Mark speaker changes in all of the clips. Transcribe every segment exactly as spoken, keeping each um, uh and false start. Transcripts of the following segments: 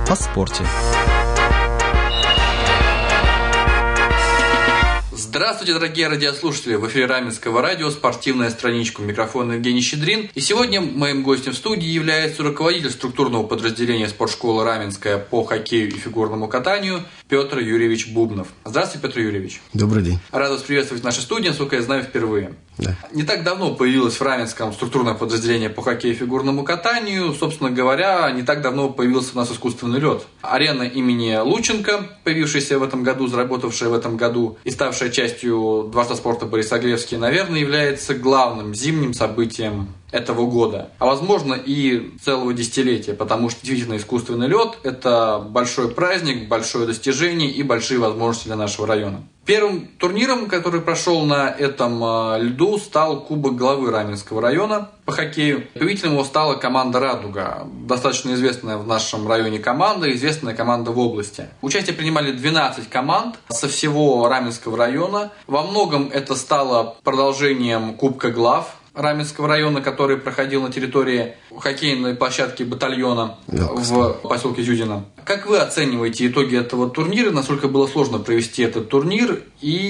Speaker 1: о спорте.
Speaker 2: Здравствуйте, дорогие радиослушатели! В эфире Раменского радио «Спортивная страничка». У микрофона Евгений Щедрин. И сегодня моим гостем в студии является руководитель структурного подразделения спортшколы Раменская по хоккею и фигурному катанию Петр Юрьевич Бубнов. Здравствуйте, Петр Юрьевич.
Speaker 3: Добрый день.
Speaker 2: Рад вас приветствовать в нашей студии, насколько я знаю, впервые.
Speaker 3: Да.
Speaker 2: Не так давно появилось в Раменском структурное подразделение по хоккею и фигурному катанию. Собственно говоря, не так давно появился у нас искусственный лед. Арена имени Лученко, появившаяся в этом году, заработавшая в этом году и ставшая частью Дворца спорта Борисоглебский, наверное, является главным зимним событием этого года, а возможно и целого десятилетия, потому что действительно искусственный лед – это большой праздник, большое достижение и большие возможности для нашего района. Первым турниром, который прошел на этом льду, стал Кубок главы Раменского района по хоккею. Победителем его стала команда «Радуга», достаточно известная в нашем районе команда, известная команда в области. Участие принимали двенадцать команд со всего Раменского района. Во многом это стало продолжением Кубка глав Раменского района, который проходил на территории хоккейной площадки батальона в поселке Зюзино. Как вы оцениваете итоги этого турнира? Насколько было сложно провести этот турнир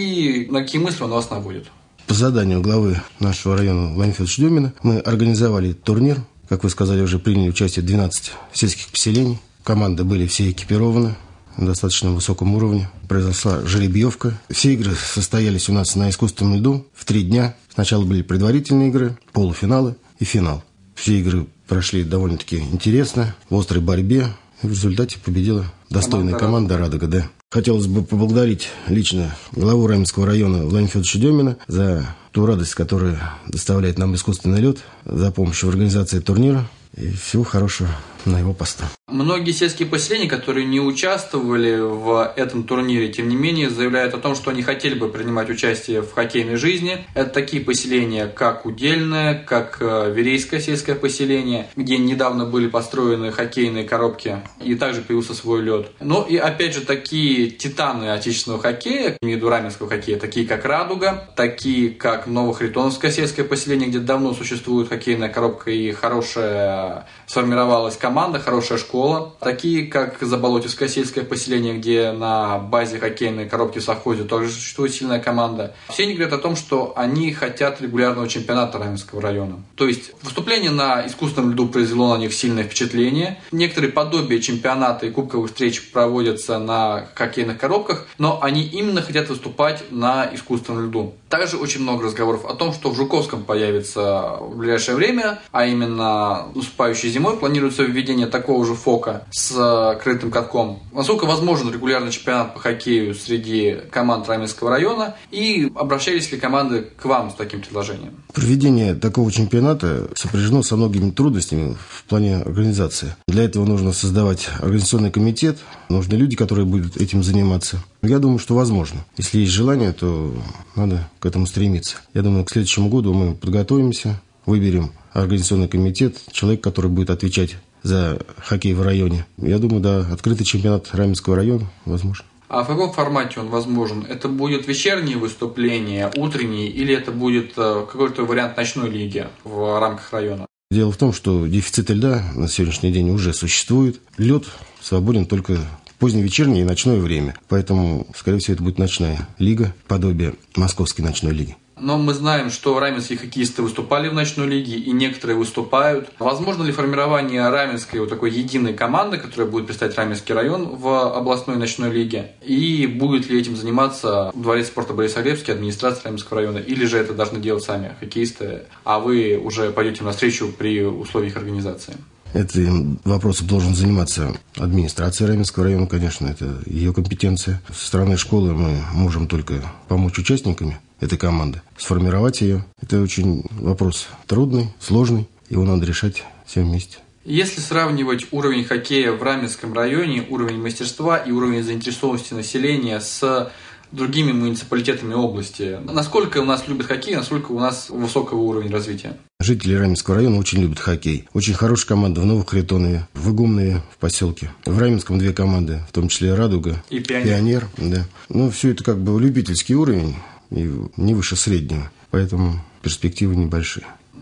Speaker 2: и на какие мысли он вас наводит?
Speaker 3: По заданию главы нашего района Владимира Федоровича Демина мы организовали турнир. Как вы сказали, уже приняли участие двенадцать сельских поселений. Команды были все экипированы на достаточно высоком уровне. Произошла жеребьевка. Все игры состоялись у нас на искусственном льду в три дня. Сначала были предварительные игры, полуфиналы и финал. Все игры прошли довольно-таки интересно, в острой борьбе. И в результате победила достойная команда, команда «Радуга». Да. Хотелось бы поблагодарить лично главу Раменского района Владимира Федоровича Демина за ту радость, которую доставляет нам искусственный лед, за помощь в организации турнира. И всего хорошего на его посту.
Speaker 2: Многие сельские поселения, которые не участвовали в этом турнире, тем не менее, заявляют о том, что они хотели бы принимать участие в хоккейной жизни. Это такие поселения, как Удельное, как Верейское сельское поселение, где недавно были построены хоккейные коробки, и также появился свой лед. Ну и опять же, такие титаны отечественного хоккея, имею в виду раменского хоккея, такие как «Радуга», такие как Новохритоновское сельское поселение, где давно существует хоккейная коробка и хорошая сформировалась команда, хорошая школа. Такие, как Заболотьевское сельское поселение, где на базе хоккейной коробки в совхозе тоже существует сильная команда. Все они говорят о том, что они хотят регулярного чемпионата Раменского района. То есть выступление на искусственном льду произвело на них сильное впечатление. Некоторые подобия чемпионата и кубковых встреч проводятся на хоккейных коробках, но они именно хотят выступать на искусственном льду. Также очень много разговоров о том, что в Жуковском появится в ближайшее время, а именно наступающей зимой планируется введение такого же фока с крытым катком. Насколько возможен регулярный чемпионат по хоккею среди команд Раменского района, и обращались ли команды к вам с таким предложением?
Speaker 3: Проведение такого чемпионата сопряжено со многими трудностями в плане организации. Для этого нужно создавать организационный комитет, нужны люди, которые будут этим заниматься. Я думаю, что возможно. Если есть желание, то надо к этому стремиться. Я думаю, к следующему году мы подготовимся, выберем организационный комитет, человек, который будет отвечать за хоккей в районе. Я думаю, да, открытый чемпионат Раменского района возможно.
Speaker 2: А в каком формате он возможен? Это будет вечерние выступления, утренние, или это будет какой-то вариант ночной лиги в рамках района?
Speaker 3: Дело в том, что дефицит льда на сегодняшний день уже существует. Лед свободен только в позднее вечернее и ночное время. Поэтому, скорее всего, это будет ночная лига, подобие московской ночной лиги.
Speaker 2: Но мы знаем, что раменские хоккеисты выступали в ночной лиге, и некоторые выступают. Возможно ли формирование раменской вот такой единой команды, которая будет представлять Раменский район в областной ночной лиге? И будет ли этим заниматься Дворец спорта Борисоглебский, администрация Раменского района? Или же это должны делать сами хоккеисты, а вы уже пойдете навстречу при условиях организации?
Speaker 3: Этим вопросом должен заниматься администрация Раменского района, конечно, это ее компетенция. Со стороны школы мы можем только помочь участникам этой команды, сформировать ее. Это очень вопрос трудный, сложный, его надо решать всем вместе.
Speaker 2: Если сравнивать уровень хоккея в Раменском районе, уровень мастерства и уровень заинтересованности населения с другими муниципалитетами области, насколько у нас любят хоккей, насколько у нас высокого уровня развития?
Speaker 3: Жители Раменского района очень любят хоккей. Очень хорошая команда в Новохритонове, в Игумнове, в поселке. В Раменском две команды, в том числе «Радуга»
Speaker 2: и «Пионер».
Speaker 3: «Пионер», да. Ну, все это как бы любительский уровень и не выше среднего. Поэтому перспективы небольшие.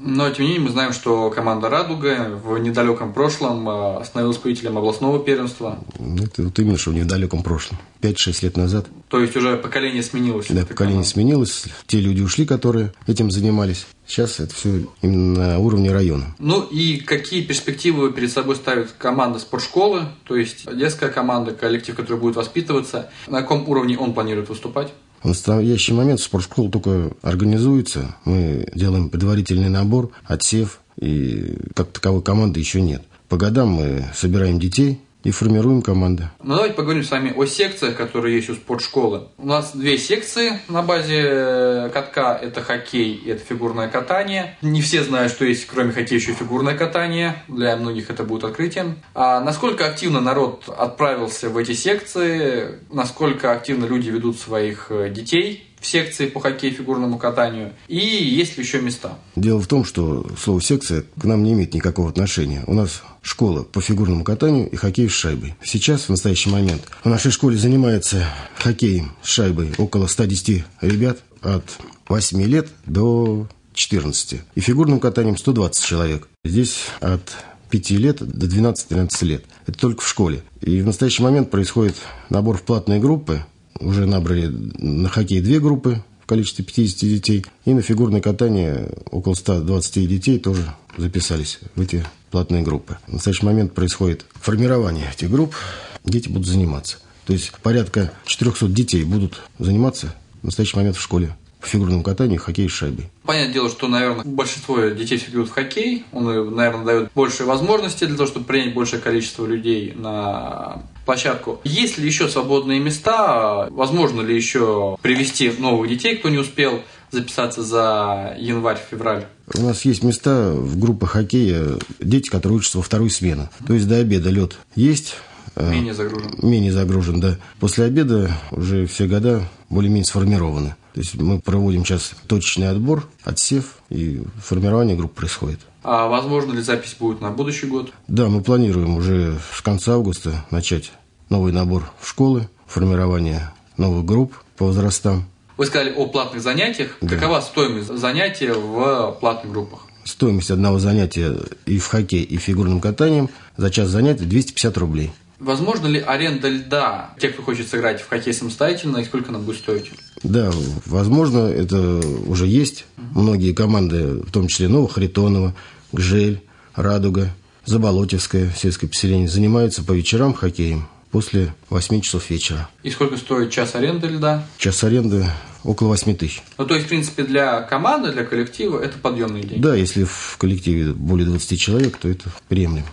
Speaker 2: Но, тем не менее, мы знаем, что команда «Радуга» в недалеком прошлом становилась победителем областного первенства.
Speaker 3: Это вот именно, что в недалеком прошлом. пять-шесть лет назад.
Speaker 2: То есть уже поколение сменилось?
Speaker 3: Да, поколение команды. сменилось. Те люди ушли, которые этим занимались. Сейчас это все именно на уровне района.
Speaker 2: Ну и какие перспективы перед собой ставит команда спортшколы? То есть детская команда, коллектив, который будет воспитываться. На каком уровне он планирует выступать?
Speaker 3: В настоящий момент спортшкола только организуется. Мы делаем предварительный набор, отсев. И как таковой команды еще нет. По годам мы собираем детей и формируем команды.
Speaker 2: Ну, давайте поговорим с вами о секциях, которые есть у спортшколы. У нас две секции на базе катка. Это хоккей и это фигурное катание. Не все знают, что есть кроме хоккея еще фигурное катание. Для многих это будет открытием. А насколько активно народ отправился в эти секции? Насколько активно люди ведут своих детей в секции по хоккею и фигурному катанию? И есть ли еще места?
Speaker 3: Дело в том, что слово «секция» к нам не имеет никакого отношения. У нас школа по фигурному катанию и хоккею с шайбой. Сейчас, в настоящий момент, в нашей школе занимается хоккеем с шайбой около ста десяти ребят от восьми лет до четырнадцати. И фигурным катанием сто двадцать человек. Здесь от пяти лет до двенадцати-тринадцати лет. Это только в школе. И в настоящий момент происходит набор в платные группы. Уже набрали на хоккей две группы в количестве пятидесяти детей. И на фигурное катание около ста двадцати детей тоже записались в эти платные группы. В настоящий момент происходит формирование этих групп. Дети будут заниматься. То есть порядка четырехсот детей будут заниматься в настоящий момент в школе по фигурному катанию, хоккей с шайбой.
Speaker 2: Понятное дело, что, наверное, большинство детей все идут в хоккей. Он, наверное, дает больше возможностей для того, чтобы принять большее количество людей на площадку. Есть ли еще свободные места? Возможно ли еще привести новых детей, кто не успел записаться за январь-февраль?
Speaker 3: У нас есть места в группах хоккея, дети, которые учатся во вторую смену. То есть до обеда лед есть.
Speaker 2: Менее загружен.
Speaker 3: Менее загружен, да. После обеда уже все года более-менее сформированы. То есть мы проводим сейчас точечный отбор, отсев, и формирование групп происходит.
Speaker 2: А возможно ли запись будет на будущий год?
Speaker 3: Да, мы планируем уже с конца августа начать новый набор в школы, формирование новых групп по возрастам.
Speaker 2: Вы сказали о платных занятиях. Да. Какова стоимость занятия в платных группах?
Speaker 3: Стоимость одного занятия и в хоккее, и в фигурном катании за час занятий двести пятьдесят рублей.
Speaker 2: Возможно ли аренда льда тех, кто хочет сыграть в хоккей самостоятельно, и сколько она будет стоить?
Speaker 3: Да, возможно, это уже есть. Угу. Многие команды, в том числе Новохаритонова, Гжель, Радуга, Заболотевское сельское поселение, занимаются по вечерам хоккеем после восьми часов вечера.
Speaker 2: И сколько стоит час аренды льда?
Speaker 3: Час аренды около восьми тысяч.
Speaker 2: Ну, то есть, в принципе, для команды, для коллектива это подъемные деньги?
Speaker 3: Да, если в коллективе более двадцати человек, то это приемлемо.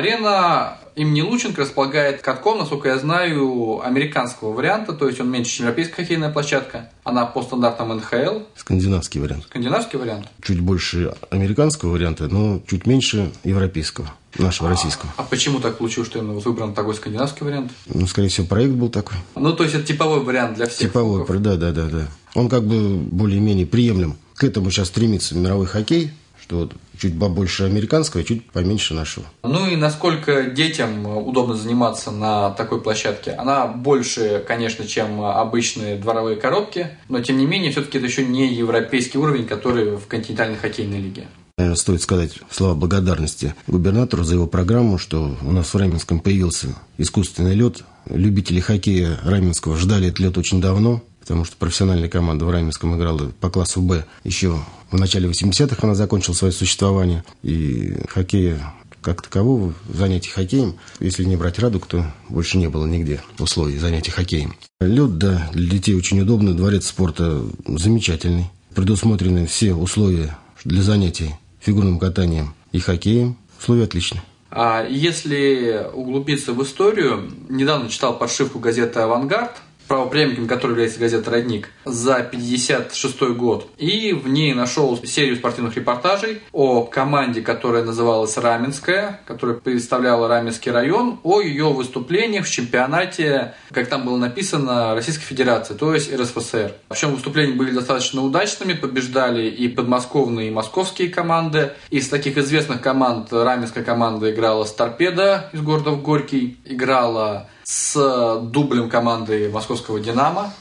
Speaker 2: Арена имени Лученко располагает катком, насколько я знаю, американского варианта, то есть он меньше, чем европейская хоккейная площадка. Она по стандартам эн ха эл.
Speaker 3: Скандинавский вариант.
Speaker 2: Скандинавский вариант.
Speaker 3: Чуть больше американского варианта, но чуть меньше европейского, нашего
Speaker 2: а,
Speaker 3: российского.
Speaker 2: А почему так получилось, что именно выбран такой скандинавский вариант?
Speaker 3: Ну, скорее всего, проект был такой.
Speaker 2: Ну, то есть это типовой вариант для всех.
Speaker 3: Типовой, да, да, да, да. Он как бы более-менее приемлем. К этому сейчас стремится мировой хоккей, что вот чуть побольше американского, чуть поменьше нашего.
Speaker 2: Ну и насколько детям удобно заниматься на такой площадке? Она больше, конечно, чем обычные дворовые коробки, но тем не менее, все-таки это еще не европейский уровень, который в континентальной хоккейной лиге.
Speaker 3: Наверное, стоит сказать слова благодарности губернатору за его программу, что у нас в Раменском появился искусственный лед. Любители хоккея Раменского ждали этот лед очень давно, потому что профессиональная команда в Раменском играла по классу «Б». Еще в начале восьмидесятых она закончила свое существование. И хоккея как такового, занятий хоккеем, если не брать Радугу, то больше не было нигде условий занятий хоккеем. Лед, да, для детей очень удобно, дворец спорта замечательный. Предусмотрены все условия для занятий фигурным катанием и хоккеем. Условия отличные.
Speaker 2: А если углубиться в историю, недавно читал подшивку газеты «Авангард», правопреемником которой является газета «Родник», за пятьдесят шестой год. И в ней нашел серию спортивных репортажей о команде, которая называлась «Раменская», которая представляла Раменский район, о ее выступлениях в чемпионате, как там было написано, Российской Федерации, то есть эр эс эф эс эр. Причем выступления были достаточно удачными, побеждали и подмосковные, и московские команды. Из таких известных команд раменская команда играла с «Торпедо» из города Горький, играла с дублем команды московского «Динамо».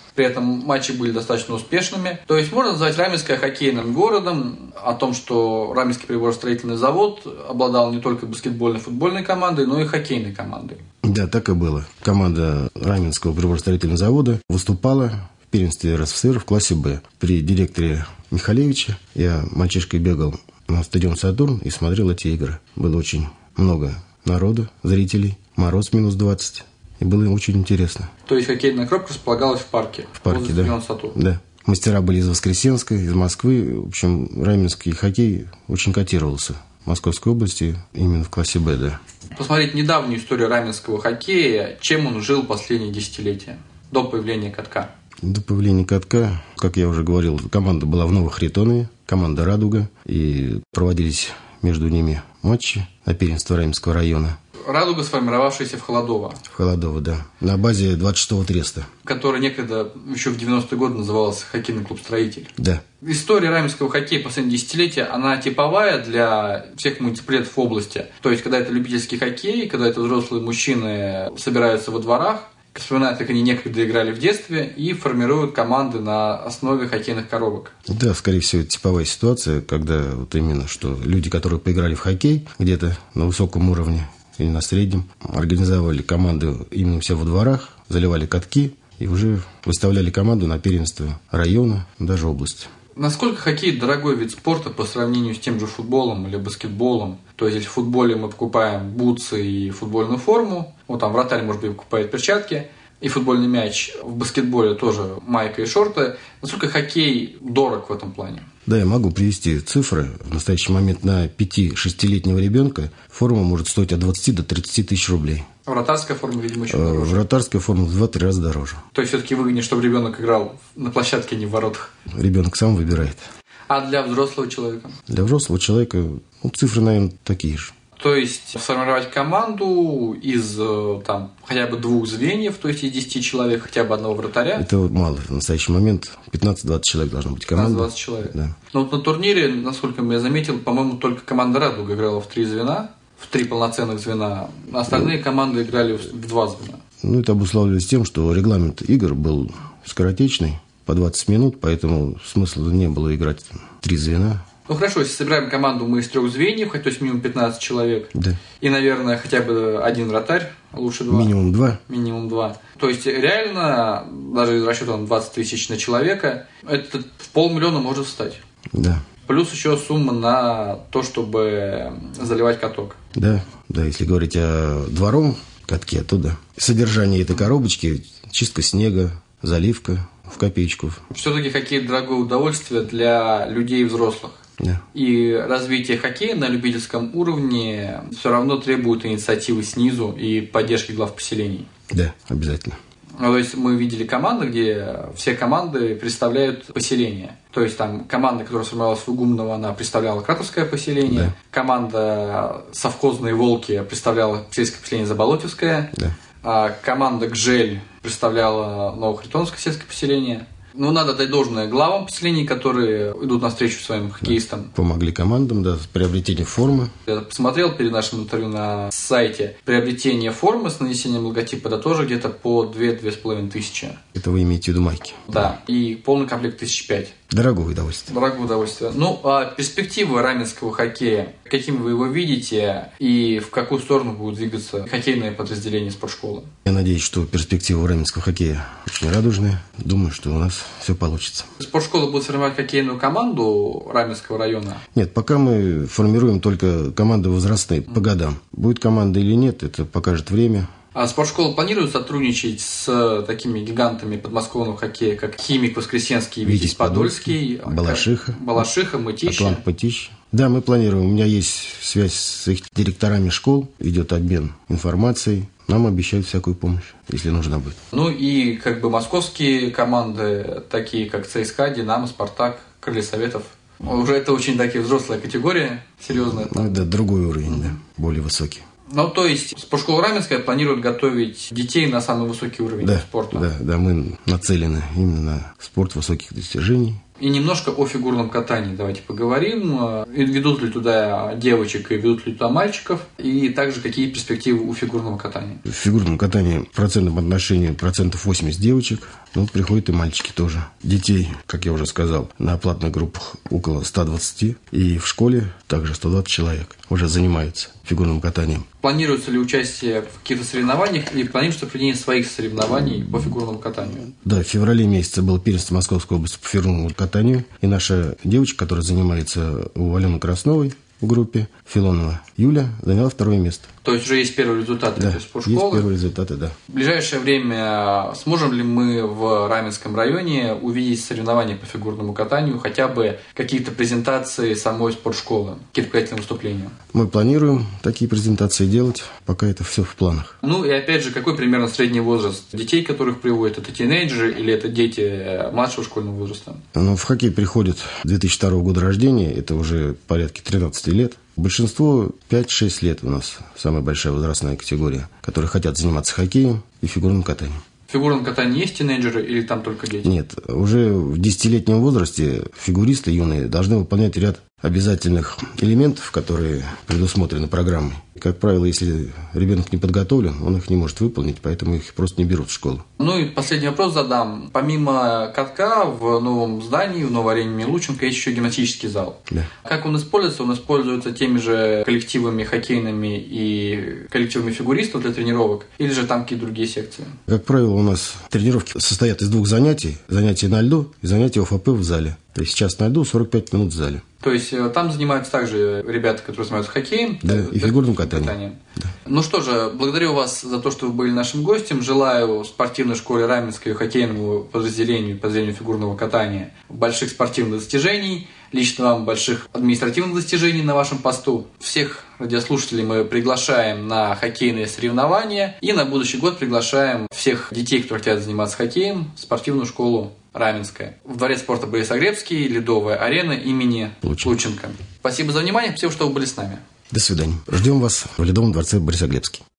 Speaker 2: При этом матчи были достаточно успешными. То есть можно назвать Раменское хоккейным городом. О том, что Раменский приборостроительный завод обладал не только баскетбольной, футбольной командой, но и хоккейной командой.
Speaker 3: Да, так и было. Команда Раменского приборостроительного завода выступала в первенстве эр эс эф эс эр в классе Б. При директоре Михалевиче я мальчишкой бегал на стадион «Сатурн» и смотрел эти игры. Было очень много народа, зрителей, мороз минус двадцать. И было очень интересно.
Speaker 2: То есть хоккейная коробка располагалась в парке?
Speaker 3: В парке, да.
Speaker 2: Стадион «Сатурн».
Speaker 3: Да. Мастера были из Воскресенска, из Москвы. В общем, раменский хоккей очень котировался в Московской области, именно в классе Б, да.
Speaker 2: Посмотреть недавнюю историю раменского хоккея, чем он жил последние десятилетия, до появления катка.
Speaker 3: До появления катка, как я уже говорил, команда была в Новых Харитонове, команда «Радуга», и проводились между ними матчи на первенство Раменского района.
Speaker 2: «Радуга», сформировавшаяся в Холодово.
Speaker 3: В Холодово, да. На базе двадцать шестого треста.
Speaker 2: Который некогда, еще в девяностые годы, назывался хоккейный клуб «Строитель».
Speaker 3: Да.
Speaker 2: История раменского хоккея последние десятилетия, она типовая для всех муниципалитетов области. То есть, когда это любительский хоккей, когда это взрослые мужчины собираются во дворах, вспоминают, как они некогда играли в детстве, и формируют команды на основе хоккейных коробок.
Speaker 3: Да, скорее всего, это типовая ситуация, когда вот именно, что люди, которые поиграли в хоккей где-то на высоком уровне или на среднем, организовали команды именно у себя во дворах, заливали катки и уже выставляли команду на первенство района, даже области.
Speaker 2: Насколько хоккей дорогой вид спорта по сравнению с тем же футболом или баскетболом? То есть, в футболе мы покупаем бутсы и футбольную форму, вот там вратарь, может быть, покупает перчатки, и футбольный мяч. В баскетболе тоже майка и шорты. Насколько хоккей дорог в этом плане?
Speaker 3: Да, я могу привести цифры. В настоящий момент на пяти-шестилетнего ребенка форма может стоить от двадцати до тридцати тысяч рублей.
Speaker 2: Вратарская форма, видимо, еще дороже.
Speaker 3: Вратарская форма в два-три раза дороже.
Speaker 2: То есть, все-таки выгоднее, чтобы ребенок играл на площадке, не в воротах?
Speaker 3: Ребенок сам выбирает.
Speaker 2: А для взрослого человека? Для
Speaker 3: взрослого человека ну, цифры, наверное, такие же.
Speaker 2: То есть, сформировать команду из там, хотя бы двух звеньев, то есть из десяти человек, хотя бы одного вратаря.
Speaker 3: Это мало. В настоящий момент пятнадцать-двадцать человек должно быть команда.
Speaker 2: пятнадцать-двадцать человек.
Speaker 3: Да.
Speaker 2: Но вот на турнире, насколько я заметил, по-моему, только команда «Радуга» играла в три звена, в три полноценных звена. Остальные команды играли в два звена.
Speaker 3: Ну, это обуславливалось тем, что регламент игр был скоротечный, по двадцать минут, поэтому смысла не было играть три звена.
Speaker 2: Ну хорошо, если собираем команду мы из трех звеньев, то есть минимум пятнадцать человек,
Speaker 3: да.
Speaker 2: И, наверное, хотя бы один вратарь, лучше два.
Speaker 3: Минимум два.
Speaker 2: Минимум два. То есть реально, даже из расчета двадцать тысяч на человека, это в полмиллиона может встать.
Speaker 3: Да.
Speaker 2: Плюс еще сумма на то, чтобы заливать каток.
Speaker 3: Да, да, если говорить о дворовом катке, то да. Содержание этой коробочки, чистка снега, заливка в копеечку.
Speaker 2: Все-таки хоккей дорогое удовольствие для людей взрослых.
Speaker 3: Да.
Speaker 2: И развитие хоккея на любительском уровне все равно требует инициативы снизу и поддержки глав поселений.
Speaker 3: Да, обязательно.
Speaker 2: То есть мы видели команды, где все команды представляют поселение. То есть там команда, которая сформировалась в Игумново, она представляла Кратовское поселение. Да. Команда совхозные «Волки» представляла сельское поселение Заболотьевское.
Speaker 3: Да.
Speaker 2: А команда «Гжель» представляла Новохаритоновское сельское поселение. Ну, надо дать должное главам поселений, которые идут навстречу своим хоккеистам.
Speaker 3: Да. Помогли командам, да, с приобретением формы.
Speaker 2: Я посмотрел перед нашим интервью на сайте. Приобретение формы с нанесением логотипа, да, тоже где-то по две-две с половиной тысячи.
Speaker 3: Это вы имеете в виду майки?
Speaker 2: Да, и полный комплект тысяч пять.
Speaker 3: Дорогое удовольствие.
Speaker 2: Дорогое удовольствие. Ну, а перспективы раменского хоккея, какими вы его видите и в какую сторону будут двигаться хоккейные подразделения спортшколы?
Speaker 3: Я надеюсь, что перспективы раменского хоккея очень радужные. Думаю, что у нас все получится.
Speaker 2: Спортшкола будет формировать хоккейную команду Раменского района?
Speaker 3: Нет, пока мы формируем только команды возрастные по годам. Будет команда или нет, это покажет время.
Speaker 2: А спортшкола планирует сотрудничать с такими гигантами подмосковного хоккея, как Химик Воскресенский, Витязь, Витязь Подольский,
Speaker 3: Балашиха,
Speaker 2: Балашиха, Мытища?
Speaker 3: Атлант, Мытища. Да, мы планируем. У меня есть связь с их директорами школ, идет обмен информацией. Нам обещают всякую помощь, если нужна будет.
Speaker 2: Ну и как бы московские команды, такие как ЦСКА, Динамо, Спартак, Крылья Советов. Уже это очень такие взрослая категория, серьезная.
Speaker 3: Ну, да, другой уровень, да, более высокий.
Speaker 2: Ну, то есть, спортшкола Раменская планирует готовить детей на самый высокий уровень
Speaker 3: да,
Speaker 2: спорта.
Speaker 3: Да, да, мы нацелены именно на спорт высоких достижений.
Speaker 2: И немножко о фигурном катании давайте поговорим. Ведут ли туда девочек и ведут ли туда мальчиков? И также какие перспективы у фигурного катания?
Speaker 3: В фигурном катании в процентном отношении процентов восемьдесят девочек, но приходят и мальчики тоже. Детей, как я уже сказал, на платных группах около ста двадцати. И в школе также сто двадцать человек уже занимаются фигурным катанием.
Speaker 2: Планируется ли участие в каких-то соревнованиях или планируется проведение своих соревнований по фигурному катанию?
Speaker 3: Да, в феврале месяце было первенство Московской области по фигурному катанию. И наша девочка, которая занимается у Алены Красновой в группе, Филонова Юля, заняла второе место.
Speaker 2: То есть уже есть первые результаты,
Speaker 3: да,
Speaker 2: этой спортшколы?
Speaker 3: Есть первые результаты, да.
Speaker 2: В ближайшее время сможем ли мы в Раменском районе увидеть соревнования по фигурному катанию, хотя бы какие-то презентации самой спортшколы, какие-то проектные выступления? Мы
Speaker 3: планируем такие презентации делать, пока это все в планах.
Speaker 2: Ну и опять же, какой примерно средний возраст детей, которых приводят? Это тинейджеры или это дети младшего школьного возраста?
Speaker 3: Ну, в хоккей приходят две тысячи второго года рождения, это уже порядка тринадцати лет. Большинство пять-шесть лет у нас самая большая возрастная категория, которые хотят заниматься хоккеем и фигурным катанием.
Speaker 2: В фигурном катании есть тинейджеры или там только дети?
Speaker 3: Нет, уже в десятилетнем возрасте фигуристы юные должны выполнять ряд обязательных элементов, которые предусмотрены программой. Как правило, если ребенок не подготовлен, он их не может выполнить, поэтому их просто не берут в школу.
Speaker 2: Ну и последний вопрос задам. Помимо катка в новом здании, в новой арене Лученко, есть еще гимнастический зал.
Speaker 3: Да.
Speaker 2: Как он используется? Он используется теми же коллективами хоккейными и коллективами фигуристов для тренировок? Или же там какие-то другие секции?
Speaker 3: Как правило, у нас тренировки состоят из двух занятий. Занятия на льду и занятия ОФП в зале. То есть сейчас на льду, сорок пять минут в зале.
Speaker 2: То есть там занимаются также ребята, которые занимаются хоккеем,
Speaker 3: да, и фигурным катанием. катанием. Да.
Speaker 2: Ну что же, благодарю вас за то, что вы были нашим гостем. Желаю спортивной школе Раменской хоккейному подразделению по зрению фигурного катания больших спортивных достижений, лично вам больших административных достижений на вашем посту. Всех радиослушателей мы приглашаем на хоккейные соревнования и на будущий год приглашаем всех детей, которые хотят заниматься хоккеем, в спортивную школу Раменская. В дворец спорта Борисоглебский, ледовая арена имени Лученко. Лученко. Спасибо за внимание, спасибо, что вы были с нами.
Speaker 3: До свидания. Ждем вас в Ледовом дворце Борисоглебский.